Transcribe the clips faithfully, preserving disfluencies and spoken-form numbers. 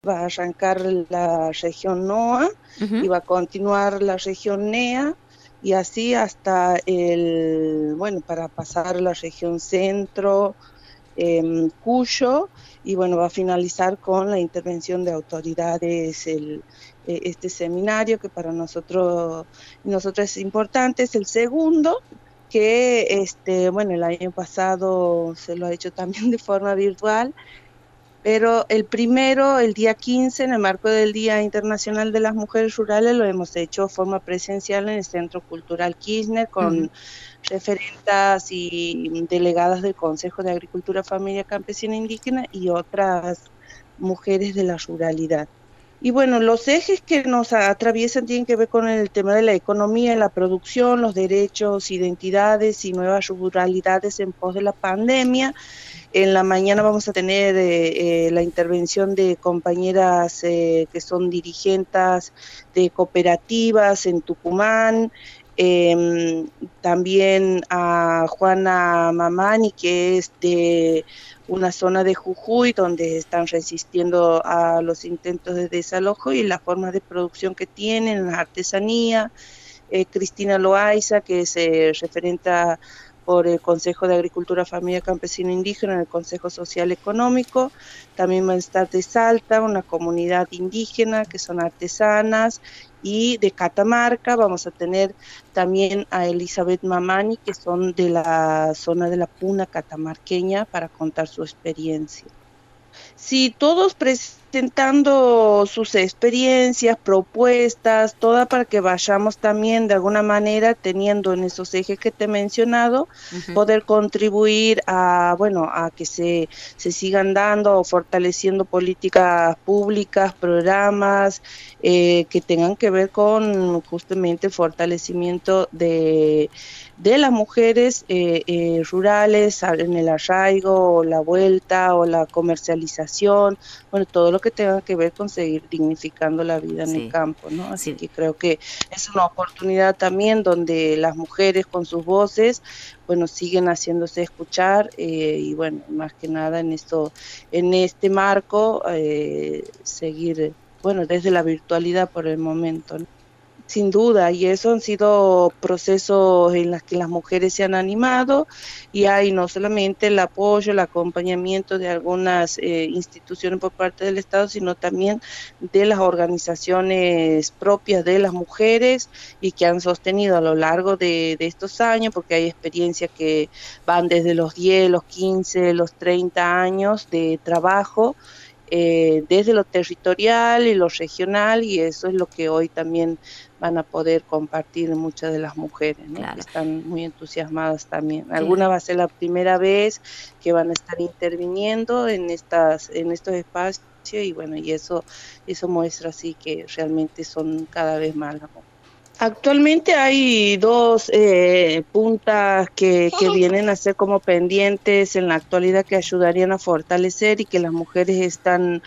va a arrancar la región NOA y Ujú. va a continuar la región NEA y así hasta el, bueno, para pasar a la región centro, eh, Cuyo, y bueno, va a finalizar con la intervención de autoridades el, eh, este seminario que para nosotros, nosotros es importante, es el segundo que este, bueno, el año pasado se lo ha hecho también de forma virtual, pero el primero, el día quince, en el marco del Día Internacional de las Mujeres Rurales, lo hemos hecho de forma presencial en el Centro Cultural Kirchner Ujú. con referentas y delegadas del Consejo de Agricultura, Familia Campesina e Indígena y otras mujeres de la ruralidad. Y bueno, los ejes que nos atraviesan tienen que ver con el tema de la economía, la producción, los derechos, identidades y nuevas ruralidades en pos de la pandemia. En la mañana vamos a tener eh, eh, la intervención de compañeras eh, que son dirigentes de cooperativas en Tucumán, eh, también a Juana Mamani, que es de una zona de Jujuy, donde están resistiendo a los intentos de desalojo y las formas de producción que tienen, la artesanía. eh, Cristina Loaiza, que se referenta por el Consejo de Agricultura, Familia Campesina e Indígena en el Consejo Social Económico. También va a estar de Salta, una comunidad indígena que son artesanas, y de Catamarca vamos a tener también a Elizabeth Mamani, que son de la zona de la Puna catamarqueña, para contar su experiencia. Sí, todos presentando sus experiencias, propuestas, toda para que vayamos también de alguna manera teniendo en esos ejes que te he mencionado, Ujú. poder contribuir a, bueno, a que se, se sigan dando o fortaleciendo políticas públicas, programas eh, que tengan que ver con justamente el fortalecimiento de, de las mujeres eh, eh, rurales en el arraigo o la vuelta o la comercialización, bueno, todo lo que tenga que ver con seguir dignificando la vida en el Sí, campo, ¿no? Así sí. que creo que es una oportunidad también donde las mujeres con sus voces, bueno, siguen haciéndose escuchar eh, y bueno, más que nada en esto, en este marco, eh, seguir, bueno, desde la virtualidad por el momento, ¿no? Sin duda, y eso han sido procesos en los que las mujeres se han animado y hay no solamente el apoyo, el acompañamiento de algunas eh, instituciones por parte del Estado, sino también de las organizaciones propias de las mujeres y que han sostenido a lo largo de, de estos años, porque hay experiencias que van desde los diez, los quince, los treinta años de trabajo eh, desde lo territorial y lo regional, y eso es lo que hoy también van a poder compartir muchas de las mujeres, ¿no? Que Claro, están muy entusiasmadas también. Alguna claro. va a ser la primera vez que van a estar interviniendo en estas, en estos espacios, y bueno, y eso, eso muestra así que realmente son cada vez más las mujeres. Actualmente hay dos eh, puntas que, que vienen a ser como pendientes en la actualidad que ayudarían a fortalecer y que las mujeres están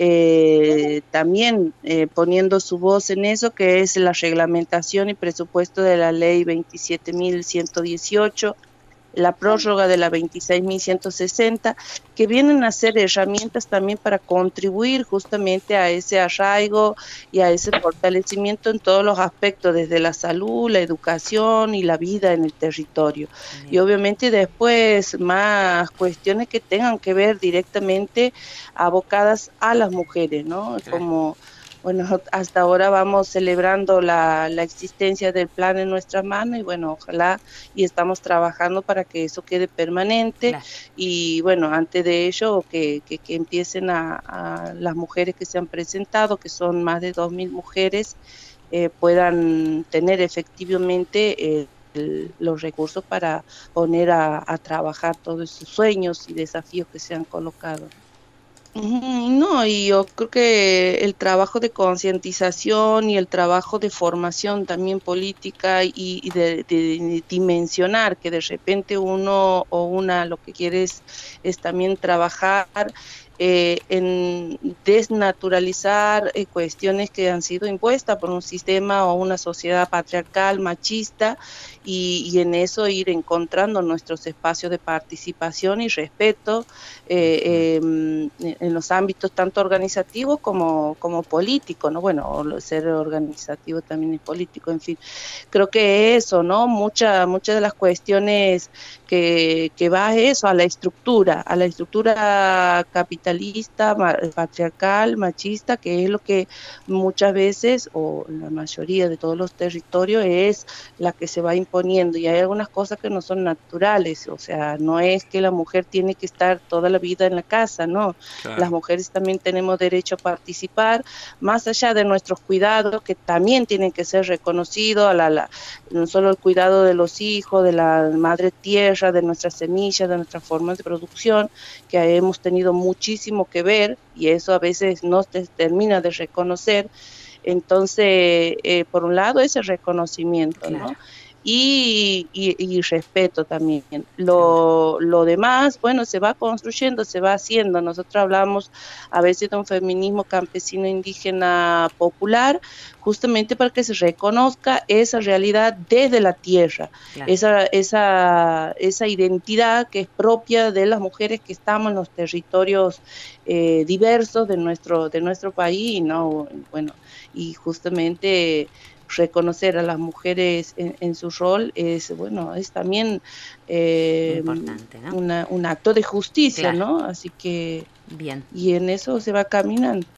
eh, también eh, poniendo su voz en eso, que es la reglamentación y presupuesto de la ley veintisiete mil ciento dieciocho, la prórroga de la veintiséis mil ciento sesenta, que vienen a ser herramientas también para contribuir justamente a ese arraigo y a ese fortalecimiento en todos los aspectos, desde la salud, la educación y la vida en el territorio. Y Bien. obviamente después más cuestiones que tengan que ver directamente abocadas a las mujeres, ¿no? Claro. Como bueno, hasta ahora vamos celebrando la, la existencia del plan en nuestras manos y bueno, ojalá y estamos trabajando para que eso quede permanente Claro. y bueno, antes de ello que, que, que empiecen a, a, las mujeres que se han presentado, que son más de dos mil mujeres, eh, puedan tener efectivamente eh, el, los recursos para poner a, a trabajar todos esos sueños y desafíos que se han colocado. Ujú. No, y yo creo que el trabajo de concientización y el trabajo de formación también política y, y de, de dimensionar que de repente uno o una lo que quiere es, es también trabajar eh, en desnaturalizar eh, cuestiones que han sido impuestas por un sistema o una sociedad patriarcal, machista, y, y en eso ir encontrando nuestros espacios de participación y respeto eh, eh, en los ámbitos tanto organizativos como, como políticos, ¿no? Bueno, ser organizativo también es político, en fin. Creo que eso, ¿no? Muchas muchas de las cuestiones que, que va a eso, a la estructura, a la estructura capitalista, ma- patriarcal, machista, que es lo que muchas veces, o la mayoría de todos los territorios, es la que se va imponiendo. Y hay algunas cosas que no son naturales, o sea, no es que la mujer tiene que estar toda la vida en la casa, no. Las Claro. mujeres también tenemos derecho a participar, más allá de nuestros cuidados, que también tienen que ser reconocidos, a la, la- no solo el cuidado de los hijos, de la madre tierra, de nuestras semillas, de nuestras formas de producción, que hemos tenido muchísimo que ver y eso a veces no se termina de reconocer. Entonces, eh, por un lado, ese reconocimiento, Claro, ¿no? Y, y, y respeto también. seguro. Lo, lo demás, bueno, se va construyendo, se va haciendo. Nosotros hablamos a veces de un feminismo campesino indígena popular, justamente para que se reconozca esa realidad desde la tierra, Claro. esa, esa, esa identidad que es propia de las mujeres que estamos en los territorios eh, diversos de nuestro, de nuestro país, ¿no? Bueno, y justamente reconocer a las mujeres en, en su rol es, bueno, es también eh, Importante, ¿no? una, un acto de justicia, Claro. ¿no? Así que, Bien. y en eso se va caminando.